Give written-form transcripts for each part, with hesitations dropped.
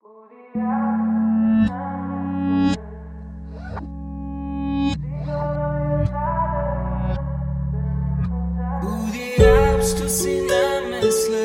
بودی عبس تو سینم مثل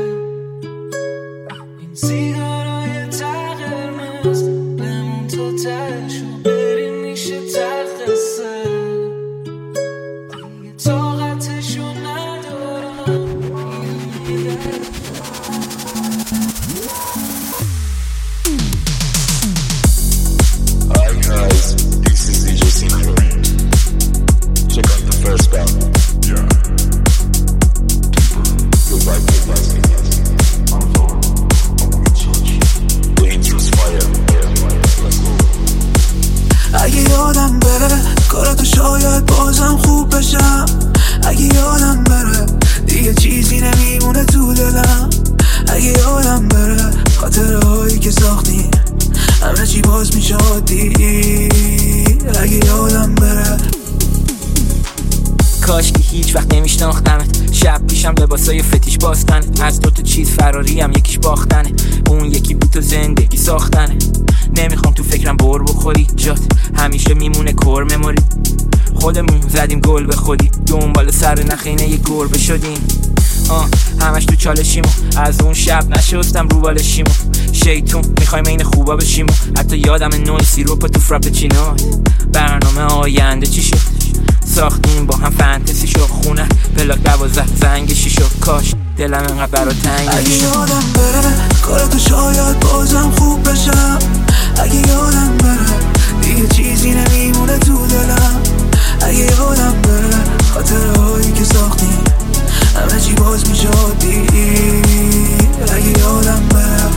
این سیگارای ته قرمز، بمون تو تهش و بریم میشه تخصه دیگه طاقتشو ندارم. Hi guys, this is DJ Synchro. Check out the first band. Yeah. Your vibe is rising. On floor, on the church. The intro's fire. Let's go. اگه یادم بره کاراتو شاید بازم خوب بشم. اگه یادم بره دیگه چیزی نمیمونه تو دلم. اگه یادم بره خاطره هایی که ساختیم همه چی باز میشه عادی. اگه یادم بره کاش که هیچ وقت نمیشناختمت. شب پیشم لباسای فتیش باستن، از دو تا چیز فراریم، یکیش باختنه، اون یکی بی تو زندگی ساختنه. نمیخوام تو فکرم بر بخوری، جات همیشه میمونه کور مموری. خودمون زدیم گل به خودی، دنبال سر نخینه یه گربه شدیم. همش تو چالشیمو، از اون شب نشستم رو بالشیمو. شیطون میخوایم این خوبا بشیمو، حتی یادم نوع سیروپ تو فراپچینو. برنامه آینده چی شد؟ ساختیم با هم فانتزی شو، خونه پلاک 12 زنگ شیشو. کاش دلم انقدر برا تنگ اگه نمیشد. یادم بره کاراتو شاید بازم خوب بشم. اگه یادم بره دیگه چیزی نمیمونه تو دلم. اگه یادم بره خاطره هایی که ساختیم همه چی باز میشه عادی. اگه یادم بره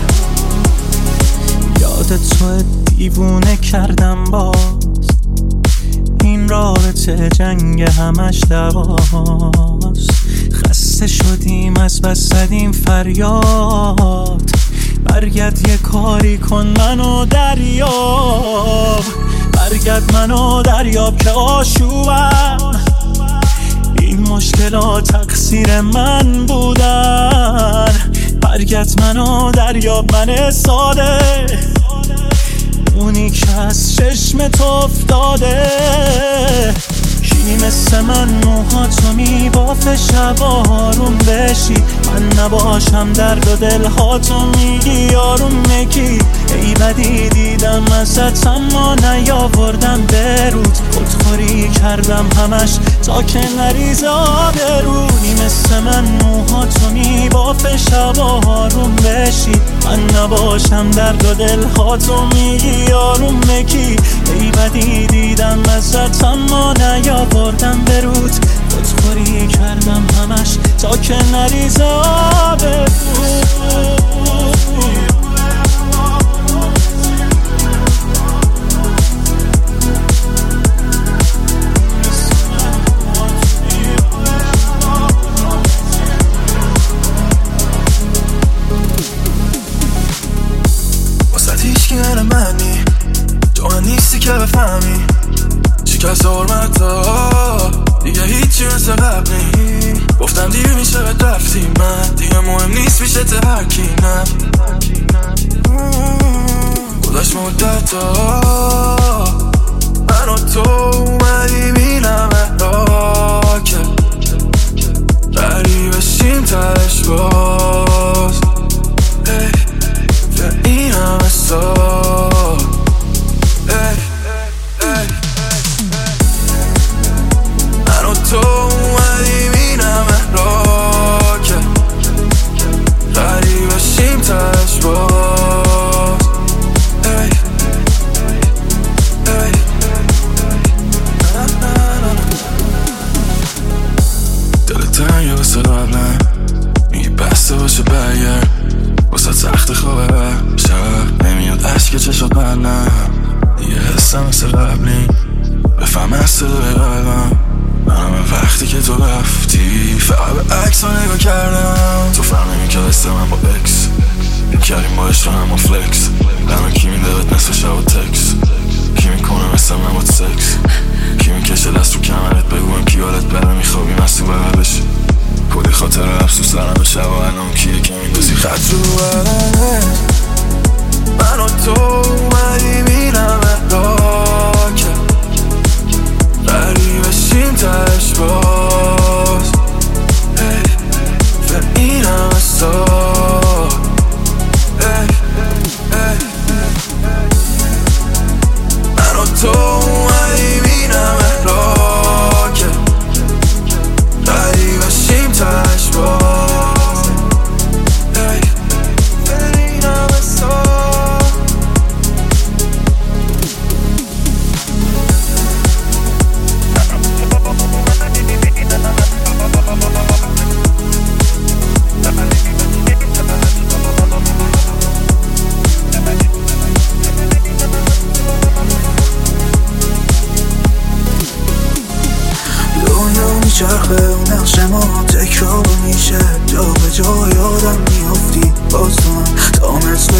یادت تو دیوونه کردم باز. این رابطه جنگ همش دواست. خسته شدیم از بس زدیم فریاد. برگرد یه کاری کن منو دریاب. برگرد منو دریاب که آشوبم. این مشکلات تقصیر من بودن. برگرد منو دریاب، من ساده، اونی که از چشمت افتاده. کی مثل من موهاتو میبافه شب آروم بشی. من نباشم درد و دلهاتو میگی آروم مکی. ای بدی دیدم ازت اما نیاوردم برود. خودخوری کردم همش تا که نریز آبرونی. مثل من موهاتو میبافه شب آروم بشی. من نباشم درد و دلهاتو میگی آروم مکی. ای بدی دیدم ازت اما نیاوردم برود. خودخوری کردم همش تا که نریز آبرود. منی تو من نیستی که بفهمی. شکست حرمتا دیگه هیچی مثل قبل نی. گفتم دیر میشه بد رفتی، من دیگه مهم نیست میشه ترکی. نه گذاشت مدتا من و تو اومدی بینم احراکه. قریبشیم ترش باز این همه سال. من و تو اومدیم این همه را که قریبشیم تش باز. دل تنگه واسه قبلم میگی بسته باشه برگرد. واسه تخت خوابه شب نمیاد عشق چشات بندم. دیگه حسم مثل قبلی بفهم از صدای قلبم. من همه وقتی که تو رفتی فقط به عکس ها نگاه کردم. تو فهمی که دست من با اکس این کردیم با عشق هم با فلکس. لمن کی میده بهت نصف شب و تکس. کی میکنه مثل من با سکس. کی میکشه دست رو کمرت بگویم کی حالت بره میخوابی مست تو بغلش. کلی خاطر افسوس دارم به شب و الان کیه که میندازی خط رو بدنه.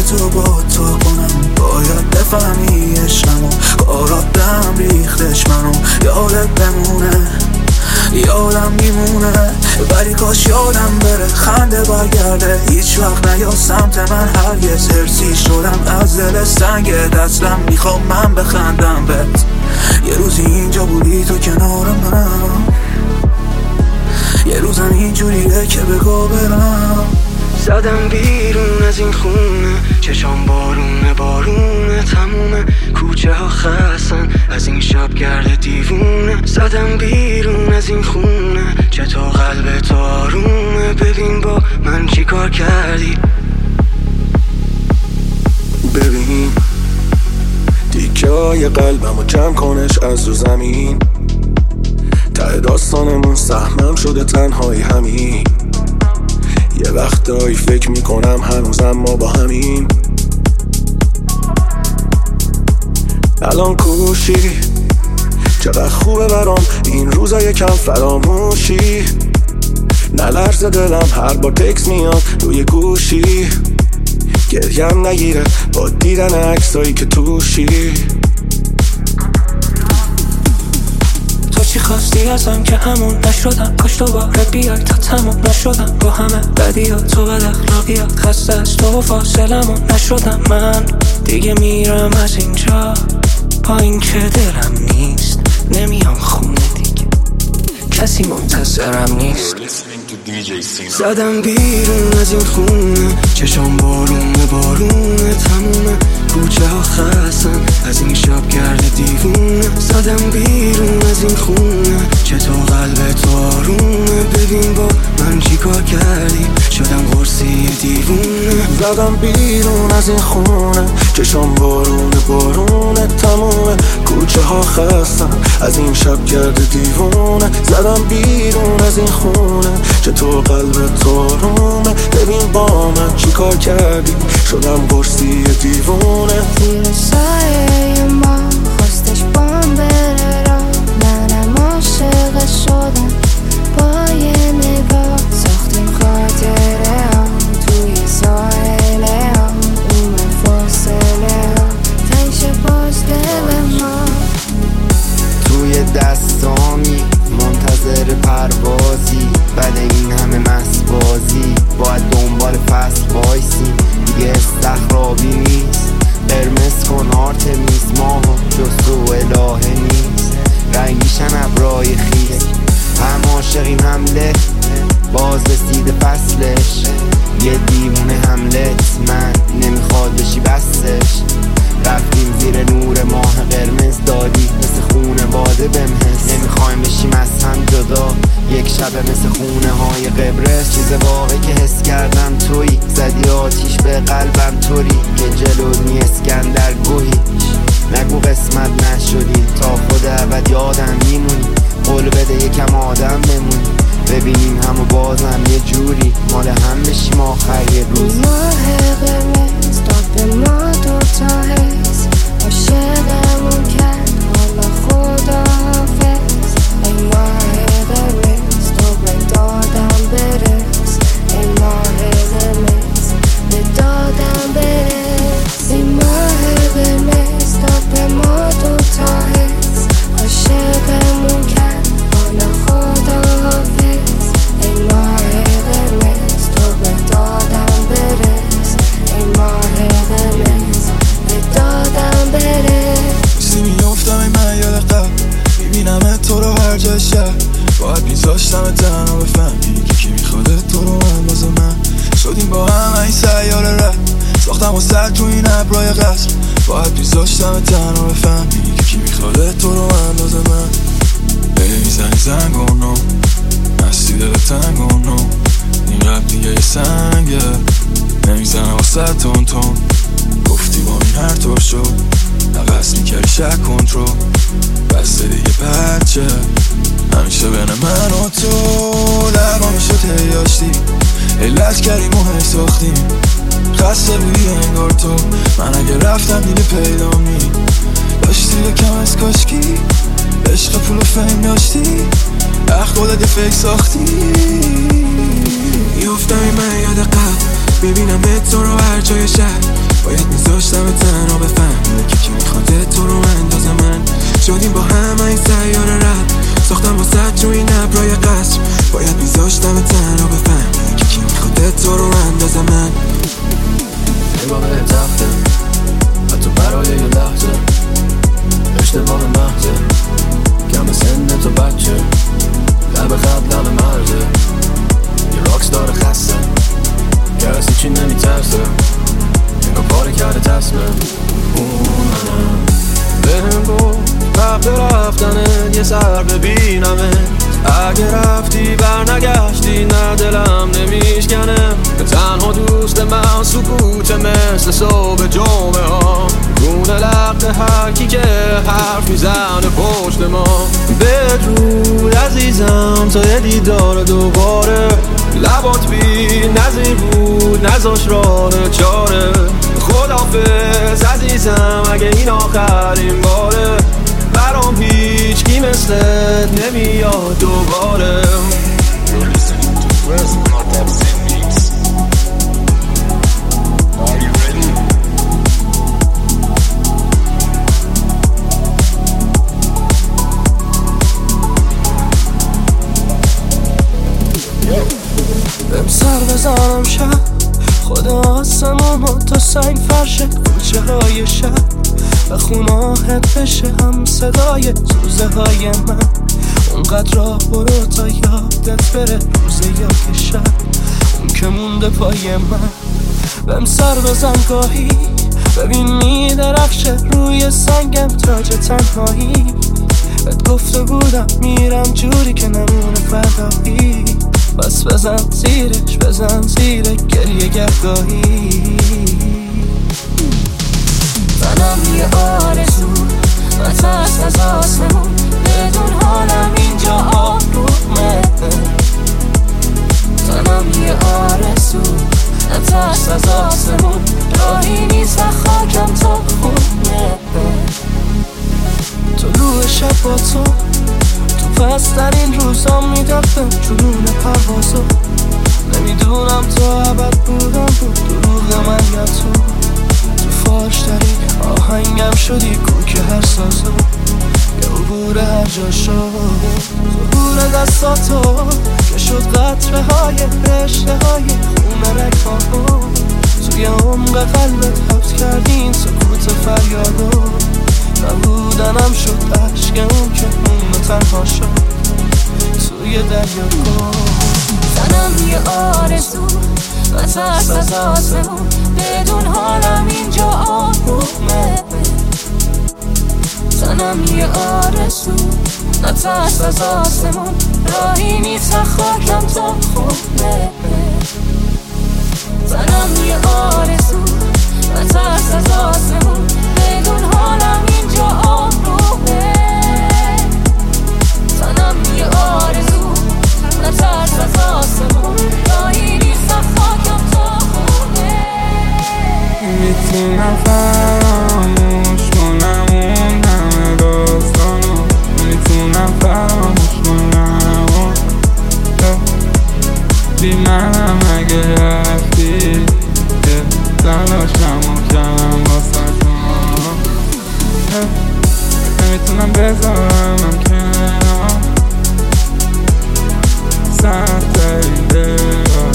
تو با تو کنم. باید بفهمی عشقمو، کارات دم ریختش منو. یادت بمونه، یادم میمونه، ولی کاش یادم بره. خنده برگرده هیچ وقت نیا سمت من هرگز. هرسی شدم از دل سنگ دستم، میخوام من بخندم بهت. یه روزی اینجا بودی تو کنار من، یه روزم اینجوریه که بگو برم. زدم بیرون از این خونه، چشام بارونه بارونه تمومه. کوچه ها خستن از این شب گرد دیوونه. زدم بیرون از این خونه، چطور قلب تو آرومه. ببین با من چی کار کردی، ببین دیگه های قلبمو جمع کنش از رو زمین. ته داستانمون سهمم شده تنهایی همین. یه وقتایی فکر میکنم هنوزم ما با همین. الان کوشی چقدر خوبه برام این روزا یکم فراموشی. نلرز دلم هر بار تکس میاد روی گوشی. گریم نگیره با دیدن عکسایی که توشی. تو چی خواستی ازم که همون نشدم؟ کاش دوباره بیای تا تموم نشدم با همه بدیات. تو بد اخلاقیات خسته از تو و فاصلمون نشدم. من دیگه میرم از اینجا با این که دلم نیست. نمیام خونه دیگه، کسی منتظرم نیست. زدم بیرون از این خونه، چشام بارونه بارونه تمومه. کوچه ها خستن از این شب گرد دیوونه. زدم بیرون از این خونه، چطور قلب تو آرومه. ببین با من چی کار کردی، شدم قرصی دیوونه. زدم بیرون از این خونه، چشام بارونه بارونه تمومه. کوچه ها خستن از این شب گرد دیوونه. زدم بیرون از این خونه، چطور قلب تو آرومه. ببین با من چی کار کردی، شدم قرصی دیوونه. زیر سایه ما خواستش بام بره را، منم عاشق شدم با یه نگاه. ساختیم خاطره ها توی ساحله ها، اومد فاصله ها تنش باز دل ما. توی دستامی منتظر پروازی، بعد این همه مسبازی باید دنبال فصل وایسیم. دیگه استخرابی نیست، قرمز کن آرتمیس ماها جز تو الهه نیست. رنگیشن ابرای خیز، هم عاشقیم حمله باز رسیده فصلش. یه دیوونه حملت من نمیخواد بشی بستش. رفتیم زیر نور ماه قرمز دادی مثل خونه واده بمحس. نمیخوایم بشیم از هم جدا یک شب مثل خونه های قبرس. چیز واقعی که حس کردم تویی، زدی آتیش به قلبم طوری که جلونی اسکندر گوهیش. نگو قسمت نشدیم تا خود ابد یادم میمونی. قول بده یکم آدم بمونی، ببینیم همو بازم یه جوری مال هم بشیم آخر یه روز. ماه قرمز داد به ما دوتا حس، عاشقمون کرد حالا خداحافظ. ای ماه قرمز تو به دادم برس، ای ماه قرمز به دادم برس. ای ماه قرمز داد به ما دوتا حس، عاشقمون کرد حالا خداحافظ. ای ماه قرمز تو به دادم برس، ای ماه قرمز به دادم برس. سی میافتم ای من یاد قبل، میبینم تو رو هر جای شهر. باید میذاشتم تنها بفهمی که کی میخواد تو رو اندازه من. شدیم با هم این سیاره رد، ساختم و سر تو این ابرای قصر. باید میذاشتم تنها بفهمی که کی میخواد تو رو اندازه من. میزنی زنگونو مستی دل تنگونو، این رب دیگه یه سنگه نمیزنه واسه تون تون. گفتی با این هر طور شد نقص میکردی شک کنترل. بسته دیگه بچه همیشه بین من و تو لبا میشه تیاشتی. علت کردیم و هی ساختیم خسته بودی انگار تو. من اگه رفتم دیگه پیدا می داشتی یکم از کاشکی. عشق پول و فهم داشتی، خودت یه فکر ساختی. میافتم این من یاد قبل، میبینم تو رو هر جای شهر. یه سر ببینمه. اگه رفتی برنگشتی نه دلم نمیشکنه. تنها دوست من سکوت مثل صبح جمعه ها. گونه لقت هر کی که حرف میزنه پشت ما. بدرود عزیزم تا یه دیدار دوباره. لبات بی نظیر بود نذاش راه چاره. خداحافظ عزیزم اگه این آخرین باره. برام هیچ کی مثلت نمیاد دوباره. You're listening to First Contact Mix. Are you ready? بهم سر بزنم شب خود آسمون و تا سنگ فرش کوچه های شب و خوناهت بشه هم صدای سوزه های من. اونقدر راه برو تا یادت بره روزه یا که شب اون که مونده پای من. بهم سر بزن گاهی ببین میدرخشه روی سنگم تاج تنهایی. بهت گفته بودم میرم جوری که نمونه فدایی. بس بزن زیر گریه گهگاهی. منم یه آرزو و ترس از آسمون بدون حالم اینجا آرومه. منم یه آرزو و ترس از آسمون راهی نیست و خاکم تا خونه. طلوع شب با تو پسترین روزام میدفم جنون پروازو. نمیدونم تو ابد بودم بود دروغ من یا تو. تو فاش داری آهنگم شدی کوک هر سازو. یه عبور هر جا شد ظهور دستاتو که شد قطره های رشته های خونه رکاهو. توی عمق قلبت حبس کردی این سکوت فریادو. نبودنم شد عشق اون که اون تنها شد توی دریا کن. منم یه آرزو و ترس از آسمون بدون حالم اینجا آرومه. منم یه آرزو و ترس از آسمون راهی نیست و خاکم تا خونه. منم یه آرزو و ترس از آسمون بدون حالم اینجا آرومه. منم یه آرزو و ترس از آسمون راهی نیست و خاکم تا خونه. میتونم فراموش کنم اون همه داستانو. میتونم فراموش کنم بی منم اگه رفتی که تلاشمو کردم واسه تو. نمیتونم بذارم کنار سخت این دلار.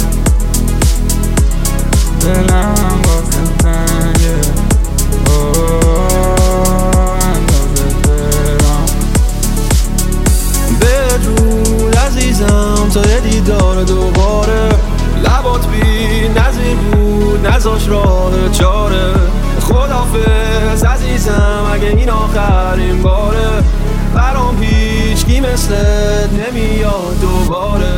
دلم واسه تنگه اندازه برام. بدرود عزیزم تا یه دیدار دوباره. لبات بی نظیر بود نذاش راه چاره. خداحافظ عزیزم اگه این آخرین باره. برام هیچ کی مثلت نمیاد دوباره.